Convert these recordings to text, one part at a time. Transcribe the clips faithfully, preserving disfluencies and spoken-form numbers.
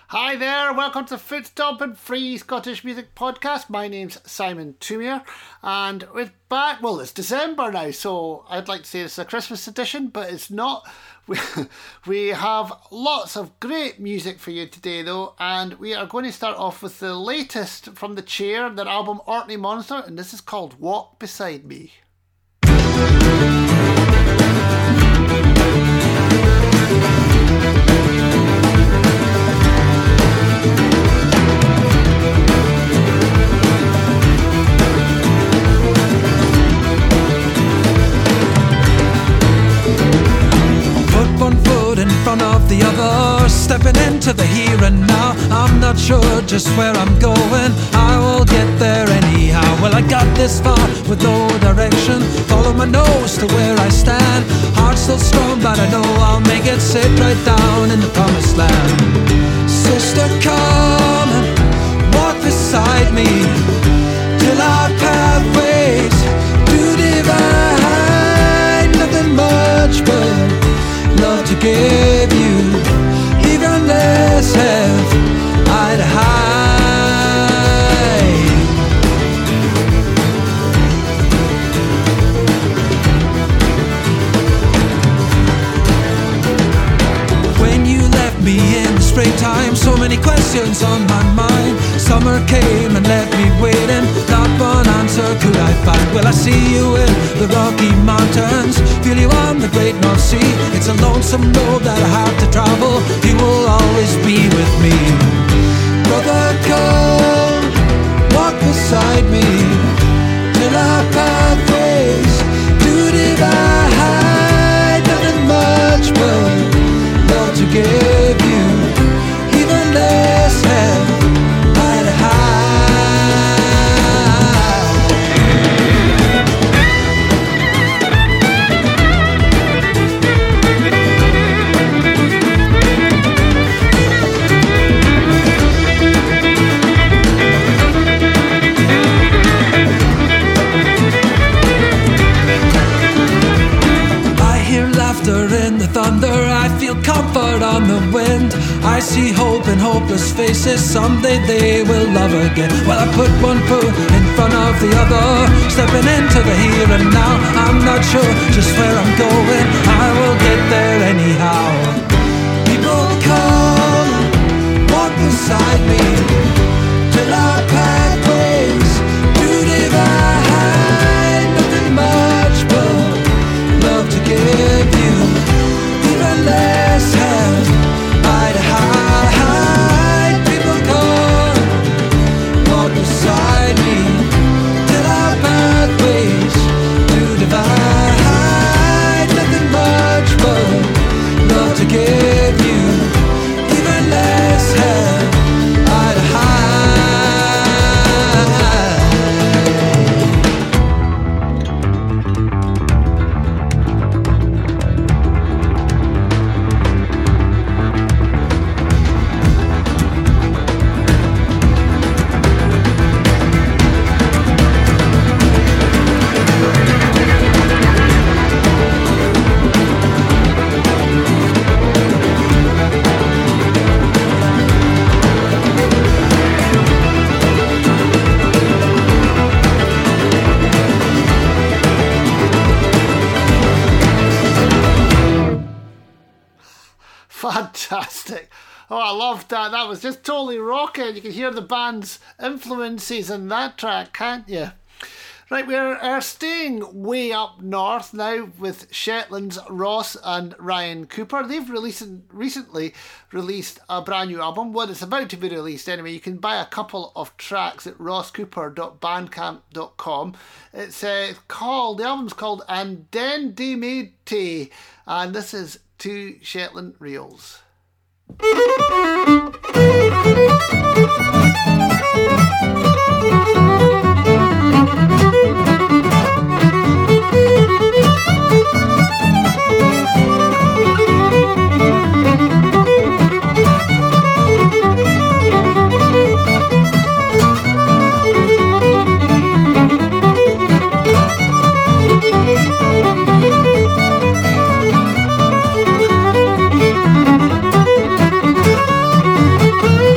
Hi there, welcome to Foot Stomping Free Scottish Music Podcast. My name's Simon Toomere, and we're back. Well, it's December now, so I'd like to say it's a Christmas edition, but it's not. We, we have lots of great music for you today, though, and we are going to start off with the latest from The Chair, their album Orkney Monster, and this is called Walk Beside Me. One foot in front of the other, stepping into the here and now. I'm not sure just where I'm going, I will get there anyhow. Well, I got this far with no direction, follow my nose to where I stand. Heart still strong, but I know I'll make it, sit right down in the promised land. Sister, come and walk beside me, till our pathways do divide. Nothing much but love to give you, even less have I to hide. When you left me in the springtime, so many questions on my mind. Summer came and left me waiting, not one answer could I find. Well, I see you in the Rocky Mountains, feel you on the Great North Sea. It's a lonesome road that I have to travel, you will always be with me. Brother, come, walk beside me, till our pathways do divide. Nothing much but love to give you, even less have I to hide. In the thunder, I feel comfort on the wind. I see hope in hopeless faces, someday they will love again. Well, I put one foot in front of the other, stepping into the here and now. I'm not sure just where I'm going, I will get there anyhow. People come, walk beside me, till our pathways do divide. Nothing much but love to give you, even less have I to hide. People come, walk beside me, till our pathways do divide. Nothing much but love to give you, even less have I to Fantastic. Oh, I loved that. That was just totally rocking. You can hear the band's influences in that track, can't you? Right, we're uh, staying way up north now with Shetland's Ross and Ryan Cooper. They've released, recently released a brand new album. Well, it's about to be released anyway. You can buy a couple of tracks at ross cooper dot bandcamp dot com. It's uh, called, the album's called Andendimate, and this is Two Shetland Reels. Thank you.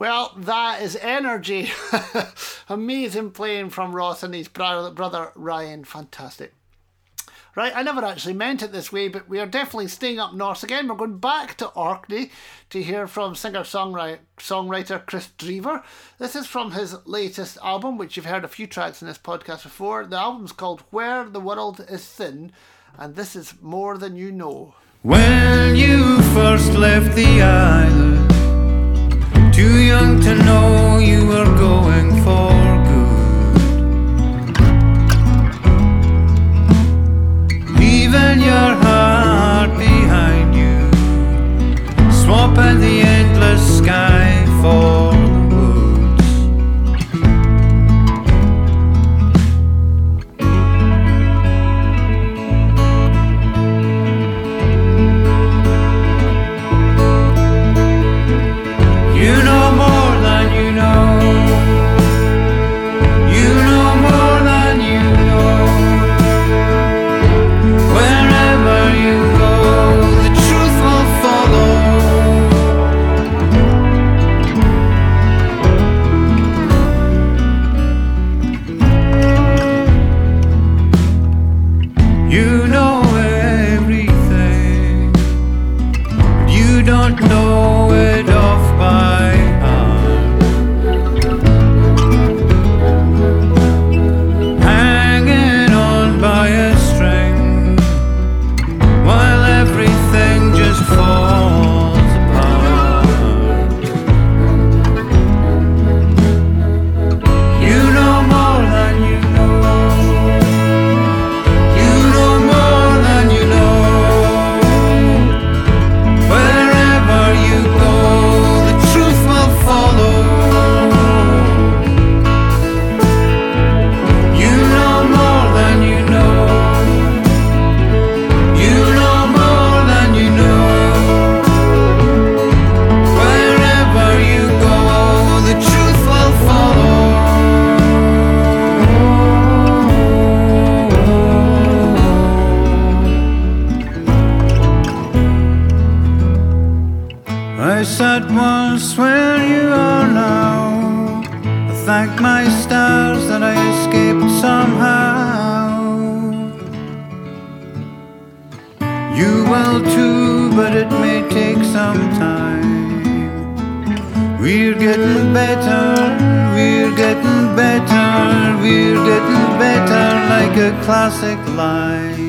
Well, that is energy. Amazing playing from Ross and his brother Ryan. Fantastic. Right, I never actually meant it this way, but we are definitely staying up north again. We're going back to Orkney to hear from singer-songwriter Chris Drever. This is from his latest album, which you've heard a few tracks in this podcast before. The album's called Where the World is Thin, and this is More Than You Know. When you first left the island, too young to know you were going for leaving your heart behind you, swapping the endless sky for the woods. You know more than you know. You know more than you know. Wherever you go, the truth will follow. You know everything, but you don't know it off by heart. Hanging on by a string, while everything just falls apart. You know more than you know. You know more than you know. Wherever you go, the truth will follow. You know more than you know. You know more than you know. Wherever you go, the truth will follow. I sat once where you are now. I thank my stars that I escaped somehow. You will too, but it may take some time. We're getting better, we're getting better, we're getting better like a classic line.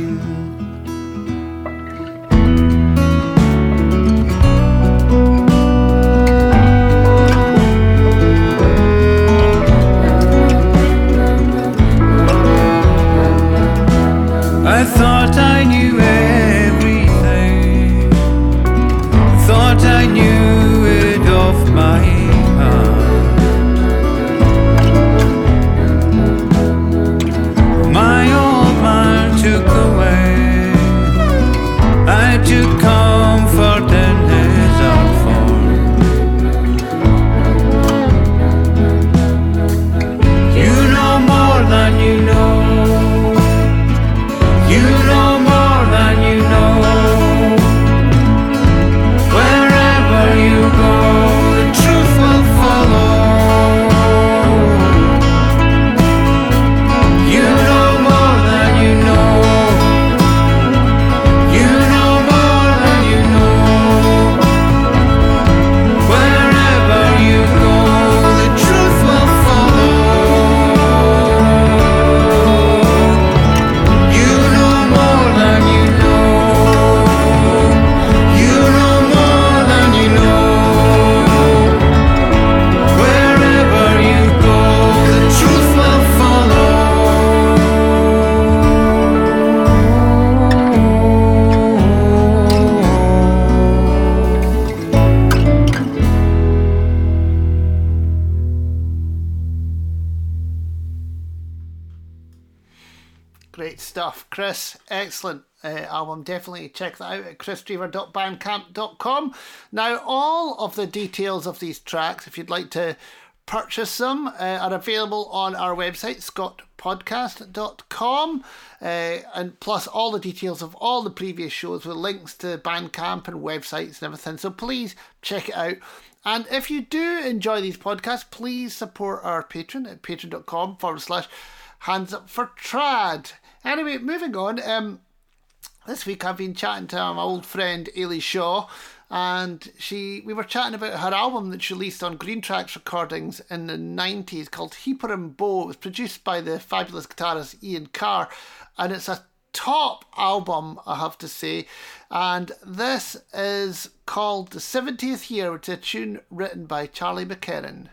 I thought I knew everything. I thought I knew it off my heart. My old man took away. I took comfort in his art form. You know more than you know. You know more than you know. Wherever you go, the truth will follow. You know more than you know. You know more than you know. Wherever you go, the truth will follow. You know more than you know. You know more than you know. Wherever you go, the truth will follow. Great stuff, Chris. Excellent uh, album. Definitely check that out at chris drever dot bandcamp dot com. Now, all of the details of these tracks, if you'd like to purchase them, uh, are available on our website, scott podcast dot com, uh, and plus all the details of all the previous shows with links to Bandcamp and websites and everything. So please check it out. And if you do enjoy these podcasts, please support our Patreon at patreon.com forward slash hands up for trad. Anyway, moving on. Um, this week I've been chatting to my old friend Ailey Shaw, and she we were chatting about her album that she released on Green Tracks Recordings in the nineties called Heaper and Bow. It was produced by the fabulous guitarist Ian Carr, and it's a top album, I have to say. And this is called The seventieth Year, which is a tune written by Charlie McKernan.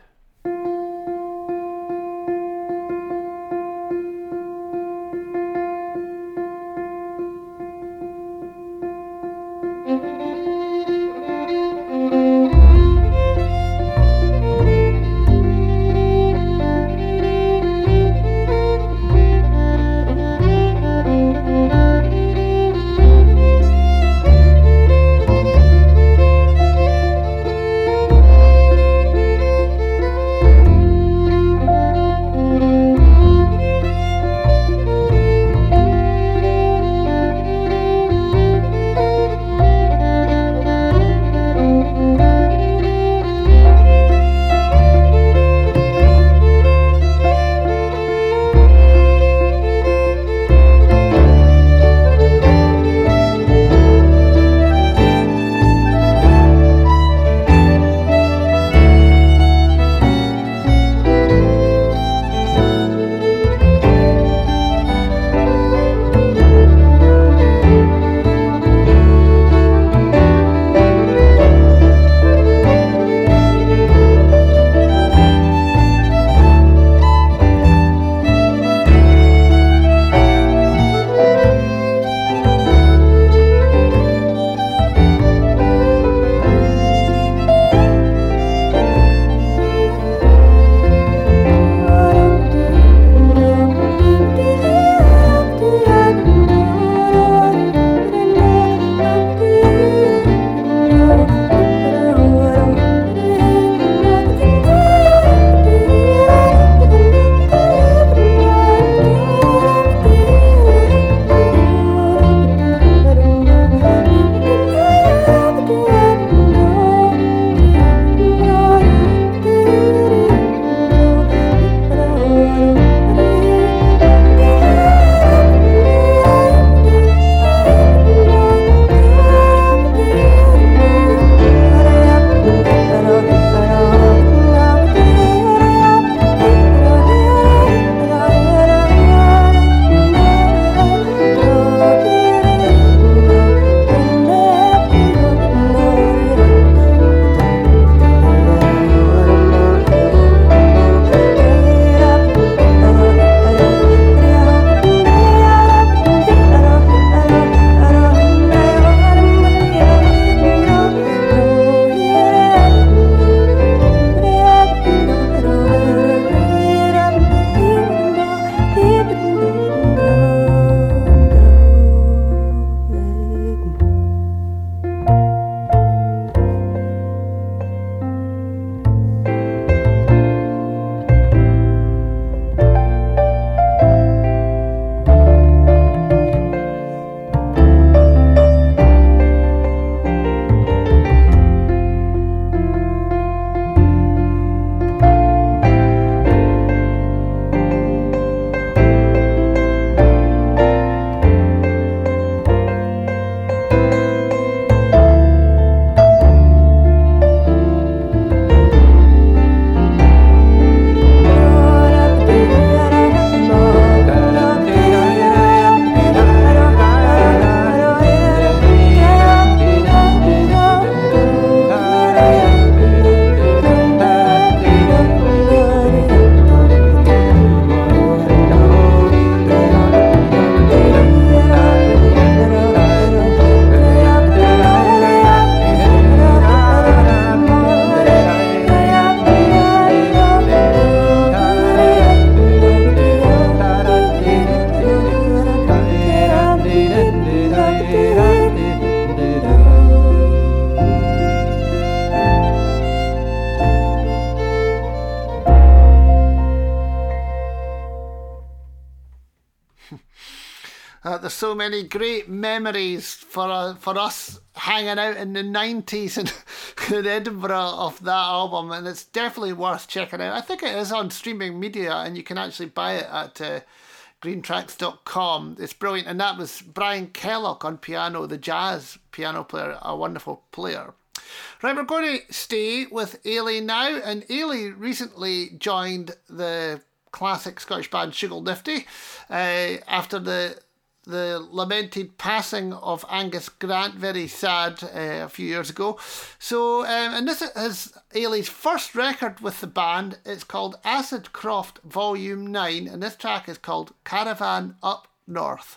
Uh, there's so many great memories for uh, for us hanging out in the nineties in, in Edinburgh of that album, and it's definitely worth checking out. I think it is on streaming media, and you can actually buy it at uh, green tracks dot com. It's brilliant, and that was Brian Kellogg on piano, the jazz piano player, a wonderful player. Right, we're going to stay with Ailey now, and Ailey recently joined the classic Scottish band Shughal Nifty uh, after the the lamented passing of Angus Grant, very sad, uh, a few years ago. So, um, and this is Ailey's first record with the band. It's called Acid Croft Volume nine, and this track is called Caravan Up North.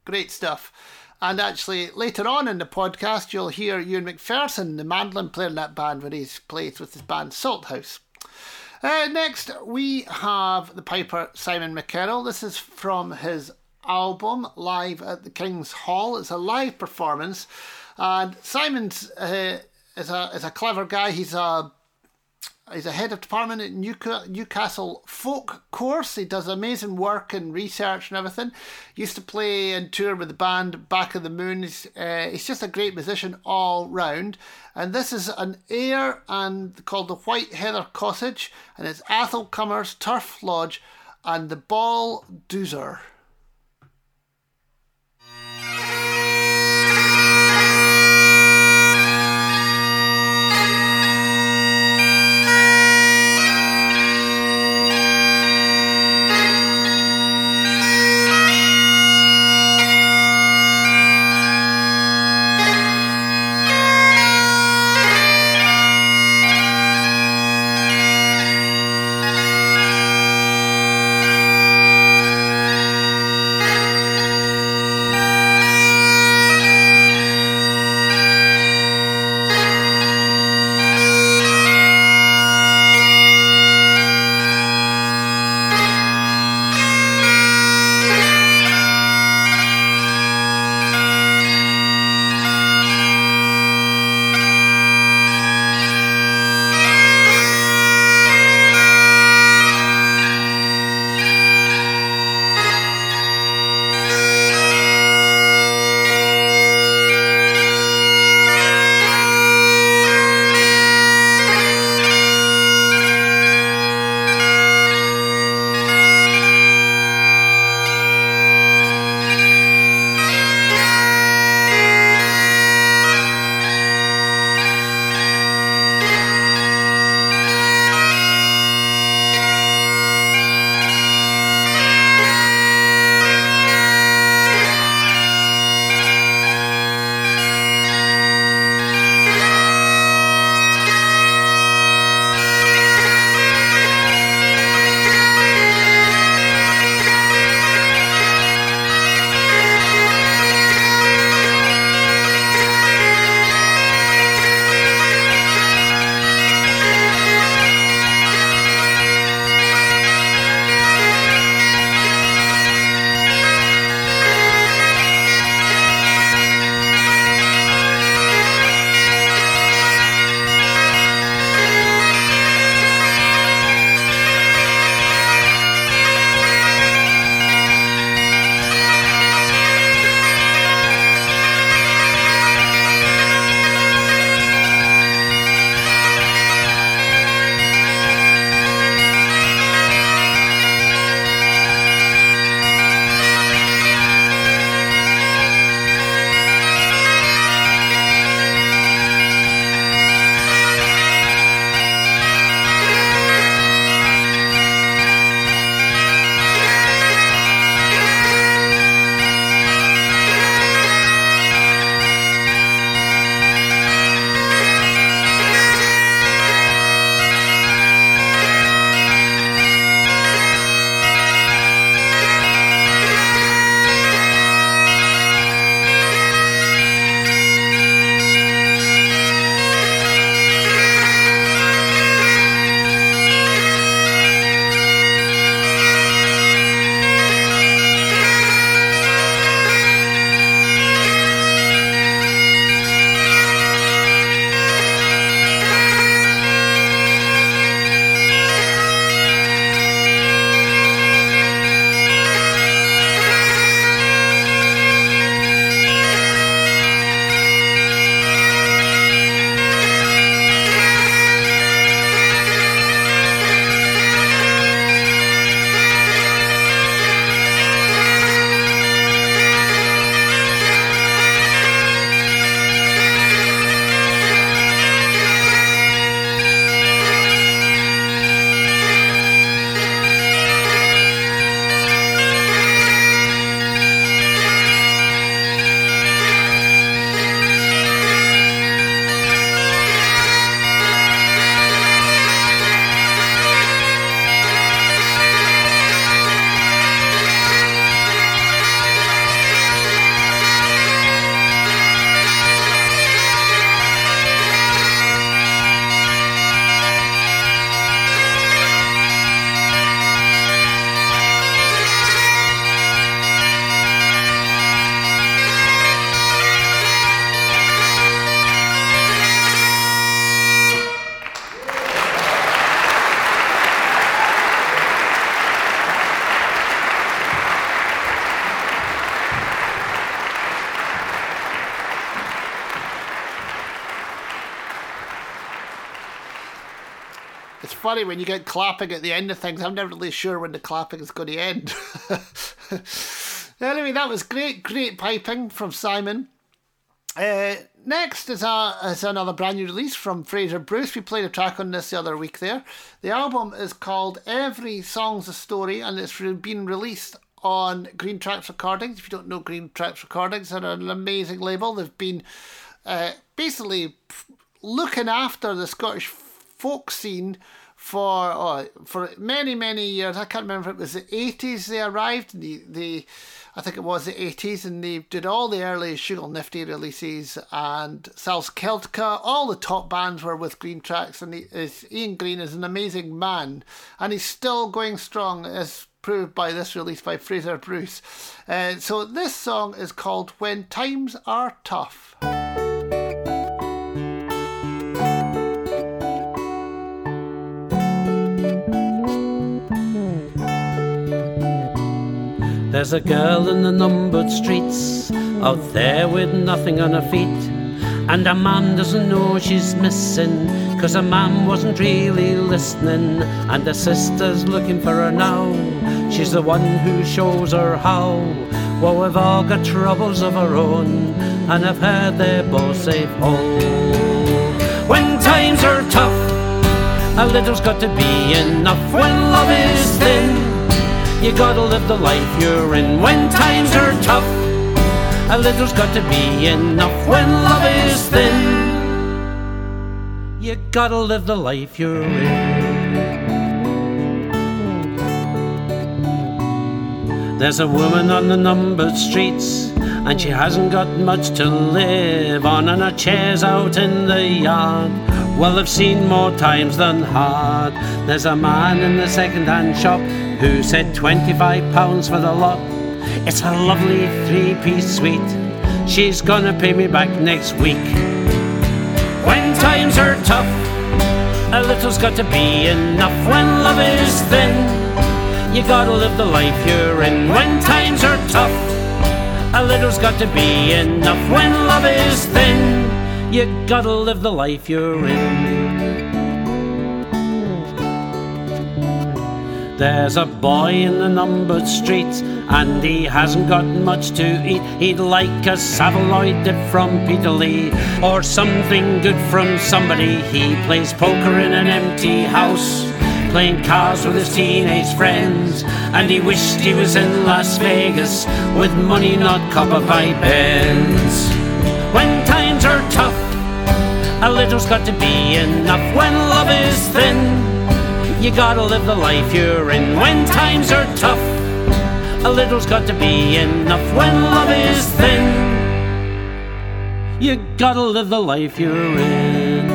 Great stuff. And actually, later on in the podcast, you'll hear Ewan McPherson, the mandolin player in that band, when he plays with his band Salthouse. Uh, next, we have the piper Simon McKerrell. This is from his album Live at the King's Hall. It's a live performance. And Simon's uh, is a is a clever guy. He's a He's a head of department at Newcastle Folk Course. He does amazing work and research and everything. Used to play and tour with the band Back of the Moon. He's, uh, he's just a great musician all round. And this is an air and called the White Heather Cottage. And it's Athol Cummer's Turf Lodge and the Ball Doozer. funny when you get clapping at the end of things. I'm never really sure when the clapping is going to end. Anyway, that was great, great piping from Simon. Uh, next is, a, is another brand new release from Fraser Bruce. We played a track on this the other week there. The album is called Every Song's a Story, and it's been released on Green Tracks Recordings. If you don't know Green Tracks Recordings, they're an amazing label. They've been uh, basically looking after the Scottish folk scene for oh, for many, many years. I can't remember if it was the eighties they arrived. The, the I think it was the eighties, and they did all the early Sugar Nifty releases and South Celtica. All the top bands were with Green Tracks, and he is, Ian Green is an amazing man, and he's still going strong, as proved by this release by Fraser Bruce. Uh, so this song is called When Times Are Tough. There's a girl in the numbered streets, out there with nothing on her feet, and a man doesn't know she's missing, 'cause a man wasn't really listening, and the sister's looking for her now. She's the one who shows her how. Well, we've all got troubles of our own, and I've heard they're both safe home. When times are tough, a little's got to be enough. When love is thin, you gotta live the life you're in. When times are tough, a little's got to be enough. When love is thin, you gotta live the life you're in. There's a woman on the numbered streets, and she hasn't got much to live on, and her chair's out in the yard. Well, I've seen more times than hard. There's a man in the second-hand shop who said twenty-five pounds for the lot. It's a lovely three-piece suite. She's gonna pay me back next week. When times are tough, a little's got to be enough. When love is thin, you gotta live the life you're in. When times are tough, a little's got to be enough. When love is thin, you gotta live the life you're in. There's a boy in the numbered streets, and he hasn't got much to eat. He'd like a Savaloid dip from Peter Lee, or something good from somebody. He plays poker in an empty house, playing cards with his teenage friends, and he wished he was in Las Vegas with money not copper by pence. When times are tough, a little's got to be enough. When love is thin, you gotta live the life you're in. When times are tough, a little's got to be enough. When love is thin, you gotta live the life you're in.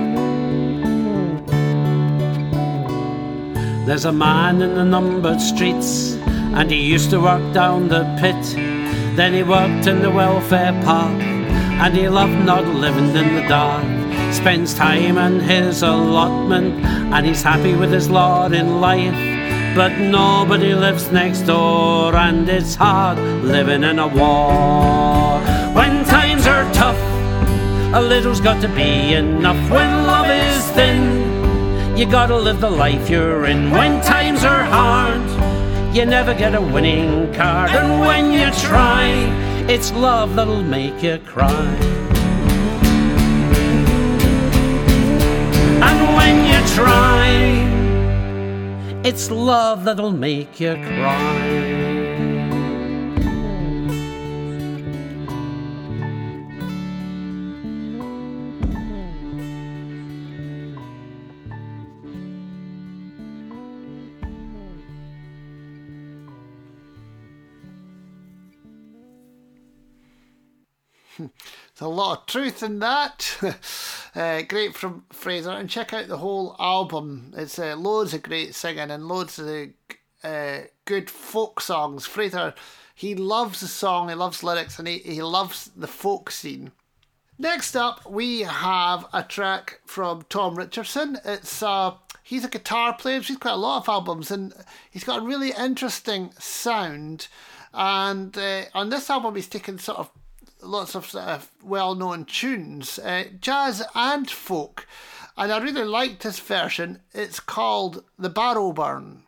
There's a man in the numbered streets, and he used to work down the pit. Then he worked in the welfare park, and he loved not living in the dark. Spends time on his allotment, and he's happy with his lot in life. But nobody lives next door, and it's hard living in a war. When times are tough, a little's got to be enough. When love is thin, you gotta live the life you're in. When times are hard, you never get a winning card, and when you try, it's love that'll make you cry. And when you try, it's love that'll make you cry. There's a lot of truth in that. uh, great from Fraser. And check out the whole album. It's uh, loads of great singing and loads of uh, good folk songs. Fraser, he loves the song, he loves lyrics, and he, he loves the folk scene. Next up, we have a track from Tom Richardson. It's uh, he's a guitar player. He's got a lot of albums, and he's got a really interesting sound. And uh, on this album, he's taken sort of lots of, sort of well-known tunes, uh, jazz and folk, and I really liked this version. It's called The Barrow Burn.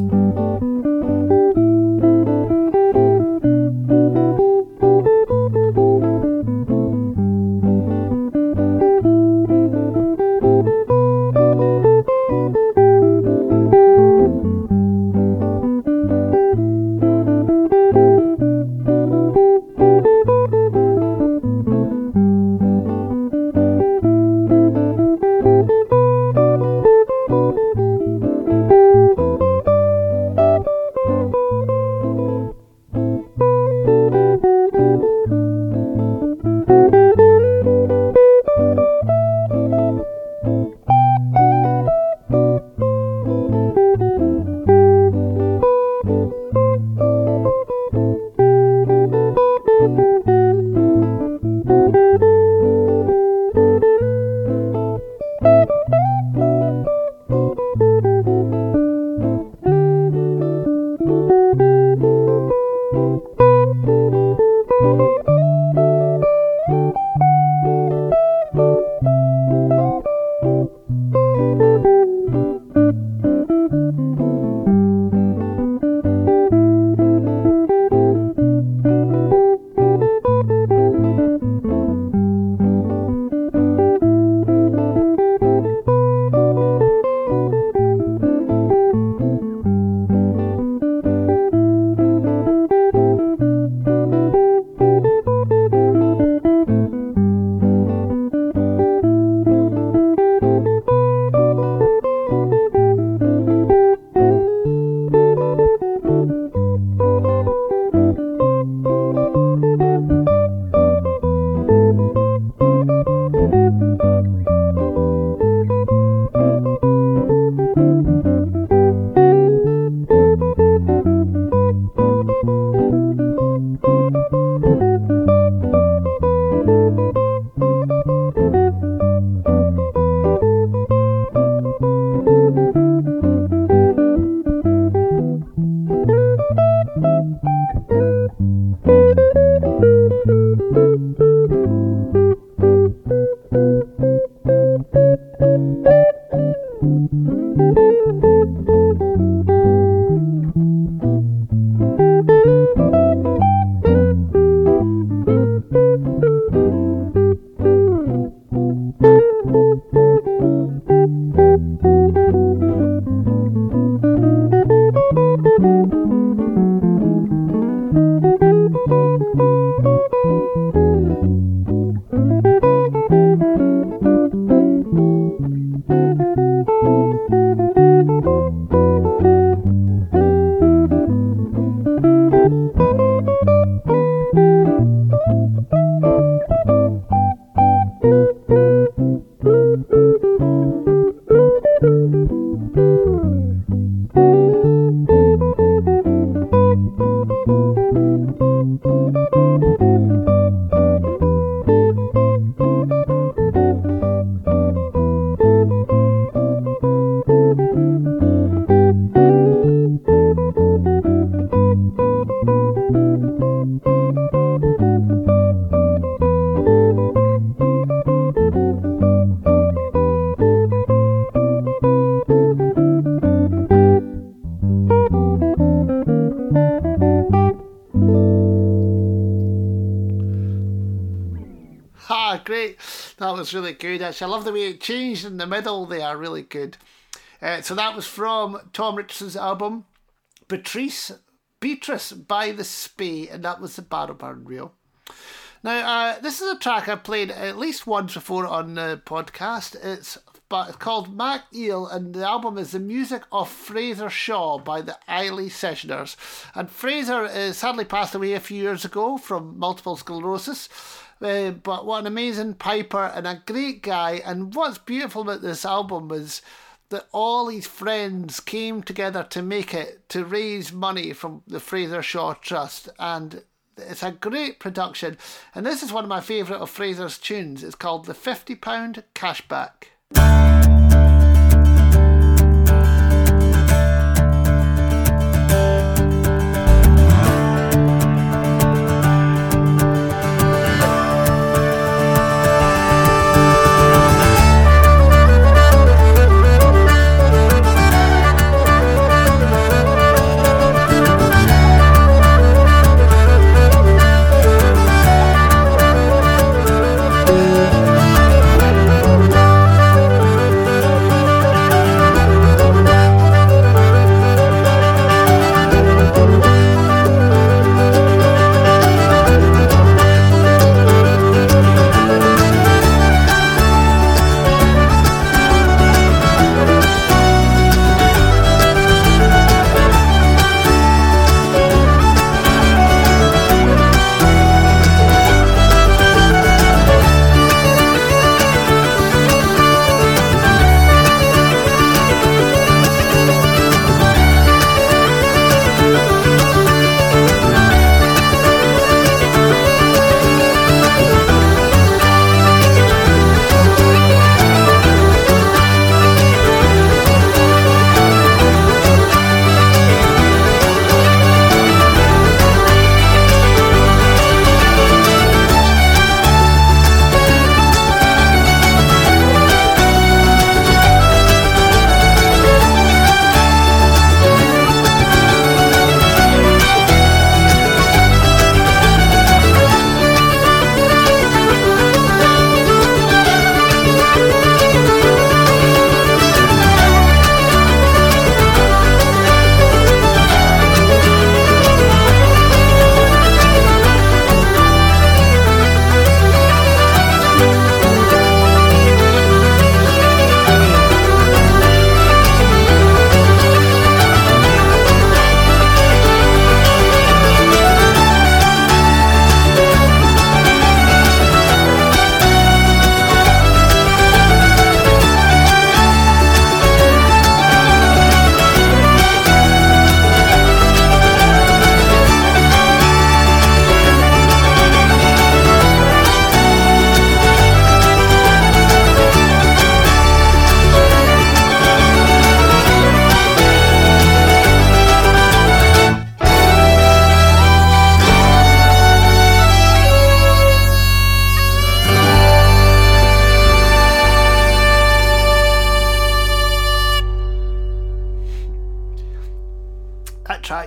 Great. That was really good, actually. I love the way it changed in the middle there. Really good. Uh, so that was from Tom Richardson's album Beatrice, Beatrice by the Spey, and that was the Barrow Burn Reel. Now, uh, this is a track I played at least once before on the podcast. It's but called Mac Eel, and the album is The Music of Fraser Shaw by the Islay Sessioners. And Fraser uh, sadly passed away a few years ago from multiple sclerosis. Uh, but what an amazing piper and a great guy. And what's beautiful about this album is that all his friends came together to make it, to raise money from the Fraser Shaw Trust. And it's a great production. And this is one of my favourite of Fraser's tunes. It's called The fifty pound Cashback.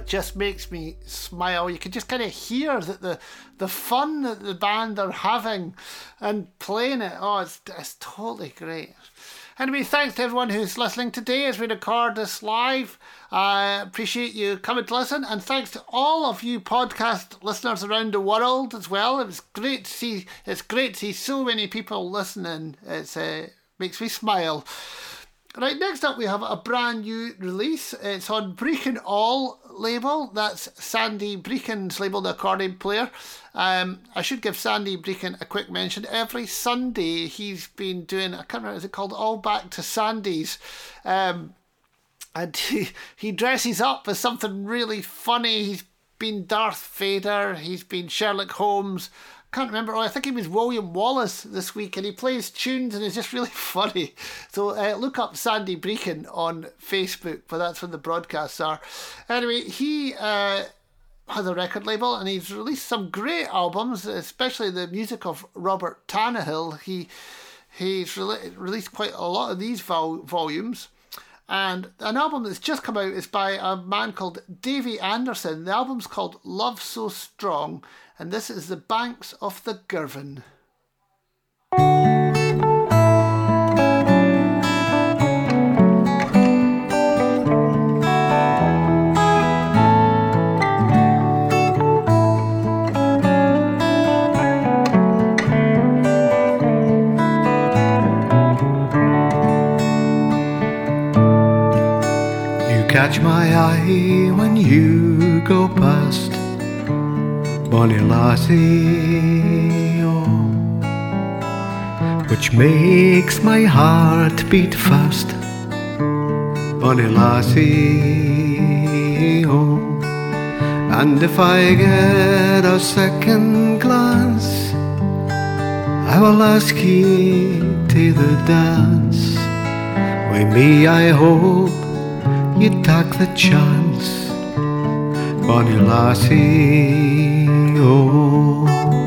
it just makes me smile. You can just kind of hear that the the fun that the band are having and playing it. Oh, it's, it's totally great. Anyway, thanks to everyone who's listening today as we record this live. I appreciate you coming to listen, and thanks to all of you podcast listeners around the world as well. It was great to see. It's great to see so many people listening. It uh, makes me smile. Right, next up we have a brand new release. It's on Brecon All label. That's Sandy Brecon's label, the accordion player. Um, I should give Sandy Brecon a quick mention. Every Sunday he's been doing, I can't remember, is it called All Back to Sandy's? Um, and he, he dresses up as something really funny. He's been Darth Vader, he's been Sherlock Holmes. Can't remember. Oh, I think he was William Wallace this week, and he plays tunes and is just really funny. So uh, look up Sandy Brecon on Facebook, but that's when the broadcasts are. Anyway, he uh, has a record label, and he's released some great albums, especially the music of Robert Tannehill. He he's re- released quite a lot of these vol- volumes. And an album that's just come out is by a man called Davy Anderson. The album's called Love So Strong, and this is The Banks of the Girvan. Catch my eye when you go past, bonny lassie, oh, which makes my heart beat fast, bonny lassie, oh. And if I get a second glance, I will ask ye to the dance. With me I hope you take the chance, bonny lassie, oh.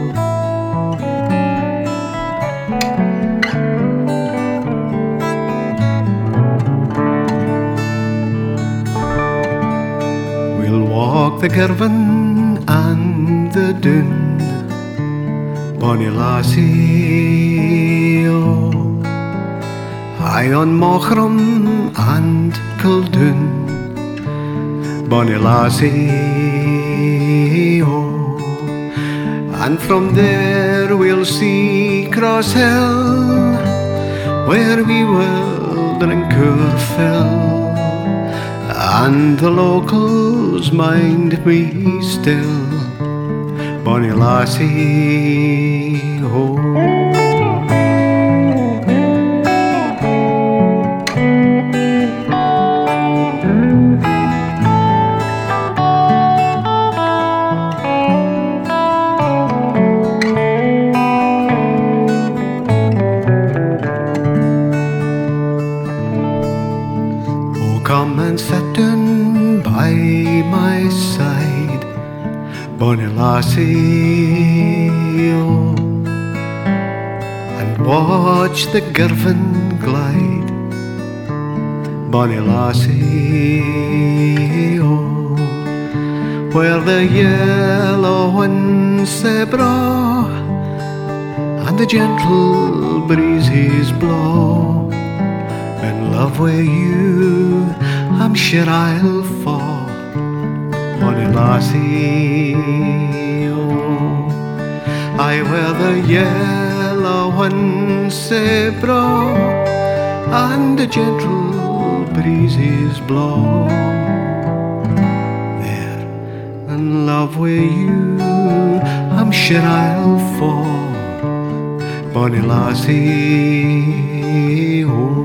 We'll walk the Girvan and the Doon, bonny lassie, oh. High on Mochram and Culdoon, bonny lassie, oh. And from there we'll see Cross Hill, where we will drink our fill, and the locals mind me still, bonny lassie, oh. Bonny lassie, oh, and watch the Girvan glide, bonny lassie, oh, where the yellow winds they braw and the gentle breezes blow. In love with you, I'm sure I'll fall, bonny lassie, oh. I wear the yellow winds they braw and the gentle breezes blow. There, in love with you, I'm sure I'll fall, bonny lassie, oh.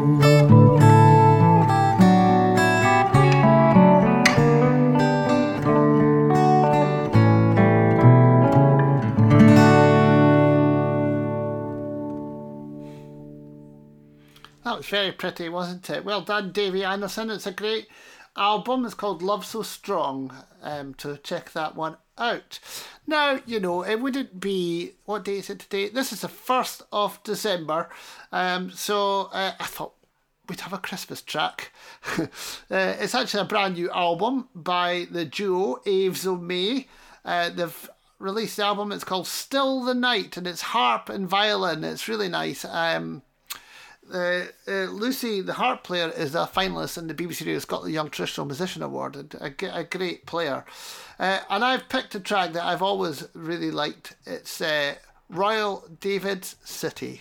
That was very pretty, wasn't it? Well done, Davy Anderson. It's a great album. It's called Love So Strong. Um, to check that one out. Now, you know, it wouldn't be, what day is it today? This is the first of December. Um, so uh, I thought, we'd have a Christmas track. uh, it's actually a brand new album by the duo Aves O'May. Uh, they've released the album. It's called Still the Night, and it's harp and violin. It's really nice. Um, uh, uh, Lucy, the harp player, is a finalist in the B B C Radio Scotland Young Traditional Musician Award. A, a great player. Uh, and I've picked a track that I've always really liked. It's uh, Royal David's City.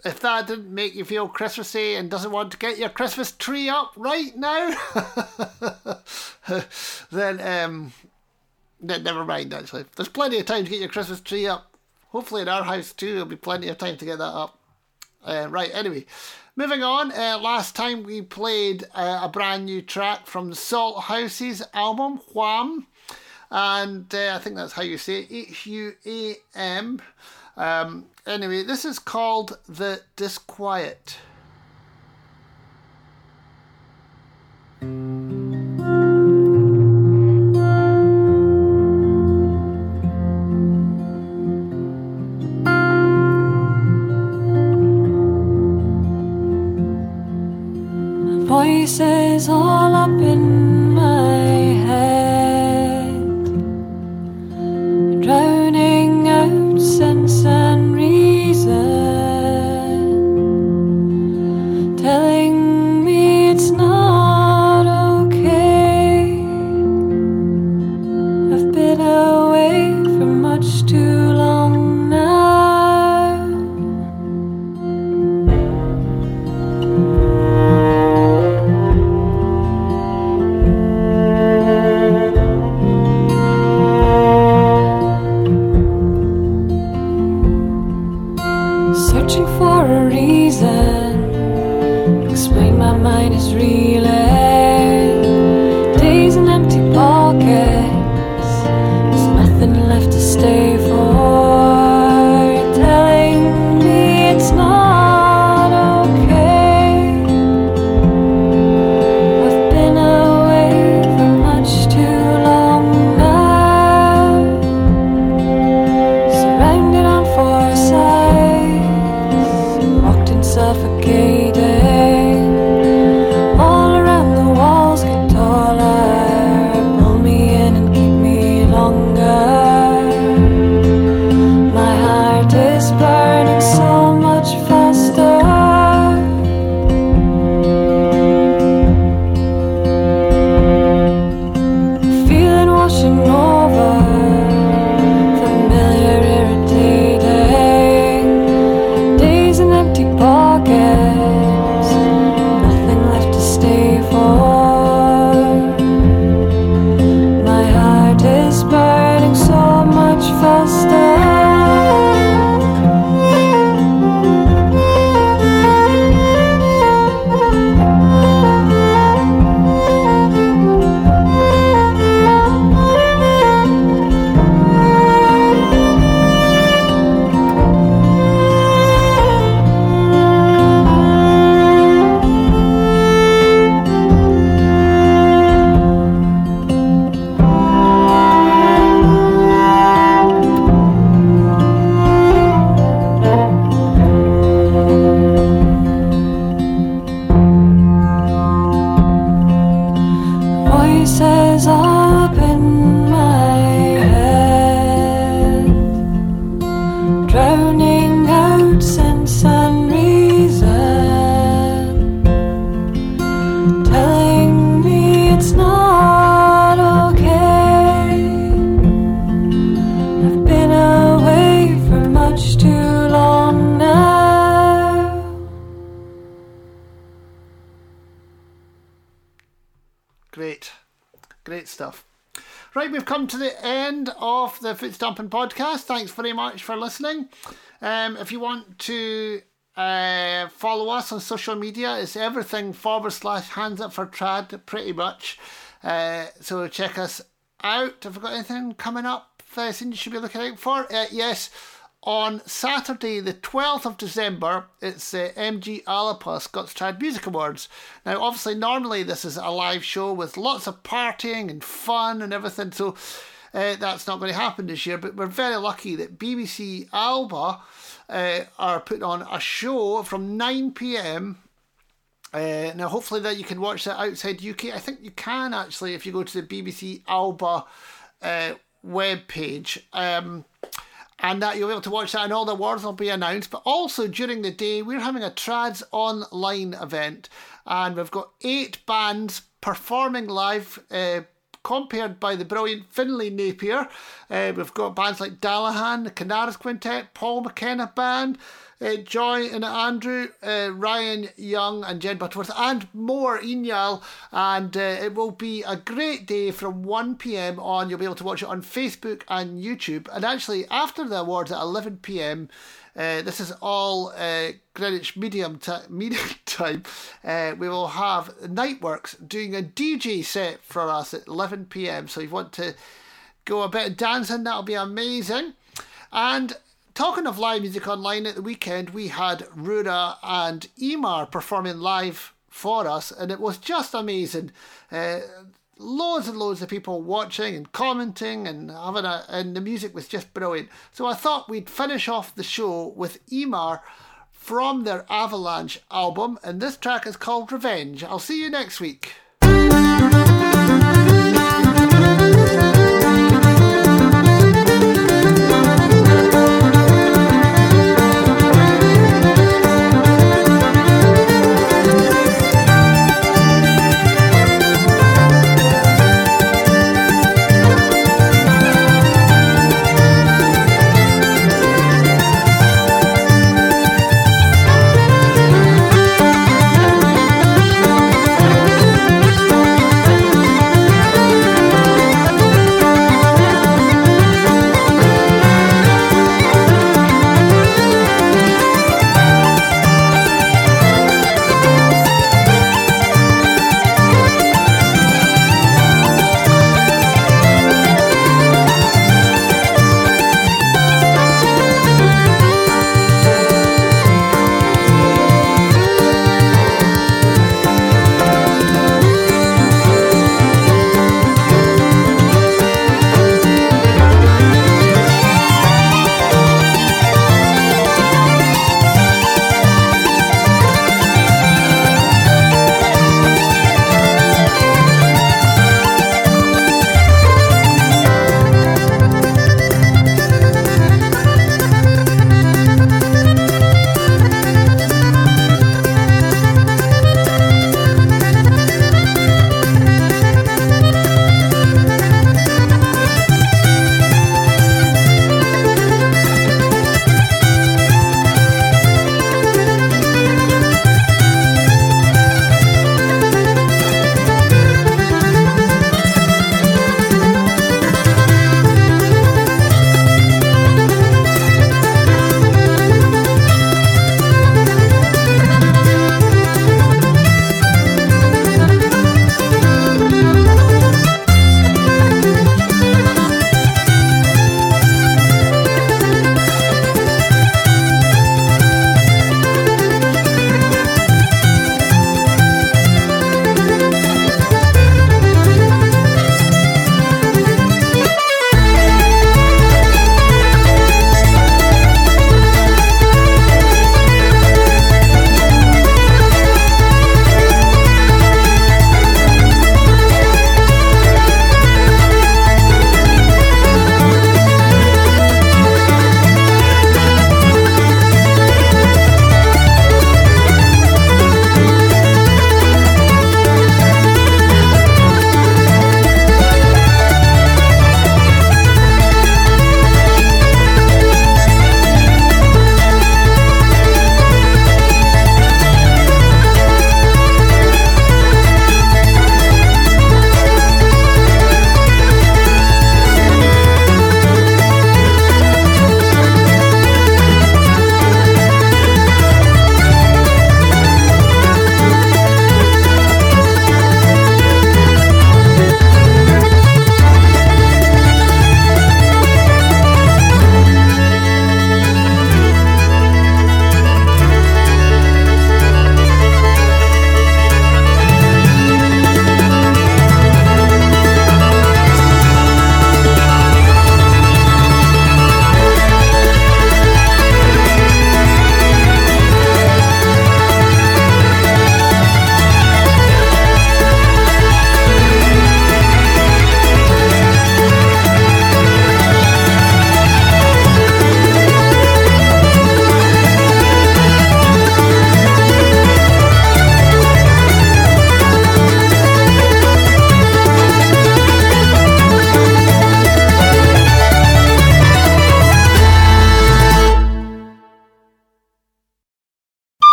if that didn't make you feel Christmassy and doesn't want to get your Christmas tree up right now, then um, then never mind. Actually, there's plenty of time to get your Christmas tree up. Hopefully, in our house too, there'll be plenty of time to get that up. Uh, right. Anyway, moving on. Uh, last time we played uh, a brand new track from Salthouse's album Wham, and uh, I think that's how you say it, H U A M. Um, anyway, this is called The Disquiet. Voices all up in my head, drowning out sense and reason, telling me it's not okay. I've been away for much too long now. Searching for a reason, explain my mind is reeling, days and empty pockets, there's nothing left to stay for, telling me it's not okay. I've been away for much too long now, surrounded on four sides, walked in suffocating, all around the walls get taller, pull me in and keep me longer. My heart is burning so much faster. Feeling washing over, familiar, irritating, days and empty pockets, nothing left to stay for. My heart is burning so much faster. Voices up in my head, drowning out sense and reason, telling me it's not okay. I've been away for much too long now. Great. Great stuff. Right, we've come to the end of the Foot Stomping podcast. Thanks very much for listening. Um, if you want to uh, follow us on social media, it's everything forward slash hands up for trad, pretty much. Uh, so check us out. Have we got anything coming up? Anything you should be looking out for? Uh, yes. On Saturday, the twelfth of December, it's the M G Alapa Scots Trad Music Awards. Now, obviously, normally this is a live show with lots of partying and fun and everything, so uh, that's not going to happen this year. But we're very lucky that B B C Alba uh, are putting on a show from nine p.m. Uh, now, hopefully that you can watch that outside U K. I think you can, actually, if you go to the B B C Alba uh, webpage. Um... And that you'll be able to watch that, and all the awards will be announced. But also during the day, we're having a Trads Online event, and we've got eight bands performing live, uh, compared by the brilliant Finlay Napier. Uh, we've got bands like Dallahan, the Canaris Quintet, Paul McKenna Band, uh, Joy and Andrew, uh, Ryan Young and Jen Butterworth, and more, Inyal. And uh, it will be a great day from one p.m. on. You'll be able to watch it on Facebook and YouTube. And actually, after the awards at eleven p.m, Uh, this is all uh, Greenwich medium, t- medium time. Uh, we will have Nightworks doing a D J set for us at eleven p.m. So if you want to go a bit of dancing, that'll be amazing. And talking of live music online, at the weekend we had Rura and Emar performing live for us, and it was just amazing. Uh, Loads and loads of people watching and commenting and having a, and the music was just brilliant. So I thought we'd finish off the show with Emar from their Avalanche album, and this track is called Revenge. I'll see you next week.